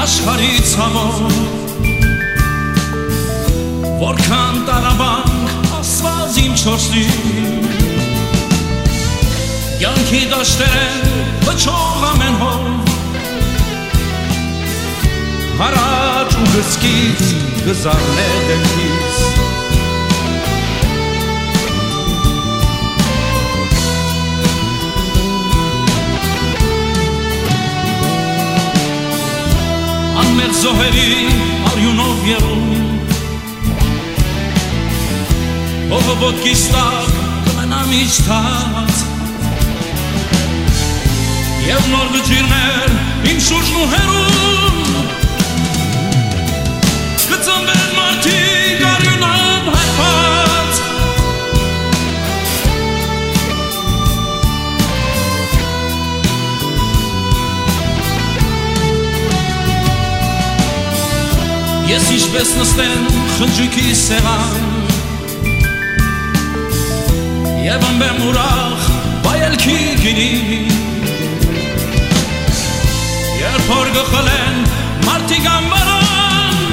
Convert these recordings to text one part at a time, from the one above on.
աշխարհից համով որքան տարաբանք ասված իմ չորսին կյանքի դաշտերեն վճող ամեն հով հարաճ ու գսկից գզարն է դենքից մեր զոհերի արյունով եղում Ողը ոտքիս տակ կմենամ իջթած Եվ նոր վճիրներ իմ շուրջն ու հերում Կծնվեն մարդիկ արյունով հայփած Ես ինչպես նստեմ խնջույքի սեղան Եվ ըմբեմ ուրախ բայելքի գինի Երբ հոր գխլեն մարդիկ ամբարան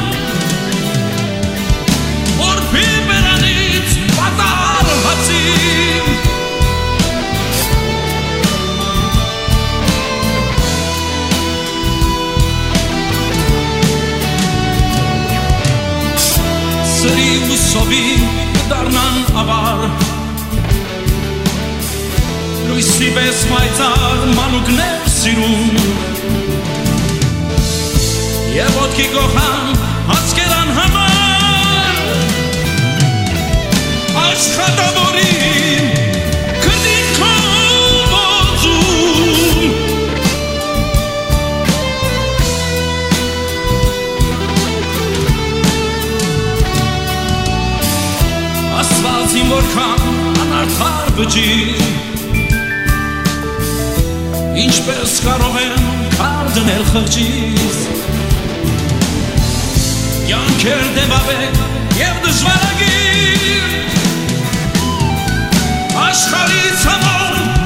Որպի բերանից պատար հացին Սրի ու սովի կդարնան ավար Լույսի պես մայծար մանուկներ սիրում Եվ ոտքի կողան հացկերան համար Աշխատավորին կդինքով ոծում Ասված իմ որքան անարդար վճիր Ինչպես կարող եմ կար դնել խղճից Կյանքեր դեպավետ և դժվարագիր Աշխարհից համար